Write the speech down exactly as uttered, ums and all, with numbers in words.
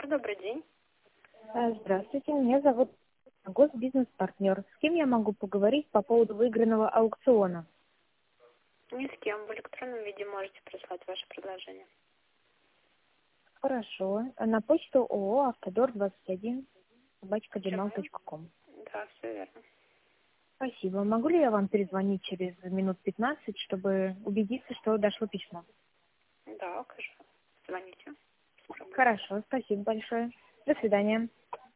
добрый день. А, Здравствуйте, меня зовут Госбизнес-партнер. С кем я могу поговорить по поводу выигранного аукциона? Ни с кем. В электронном виде можете прислать ваше предложение. Хорошо. На почту ООО «Автодор двадцать один» собачка Почему? джимейл точка ком. Да, все верно. Спасибо. Могу ли я вам перезвонить через минут пятнадцать, чтобы убедиться, что дошло письмо? Да, конечно. Звоните. Без проблем. Хорошо, спасибо большое. До свидания.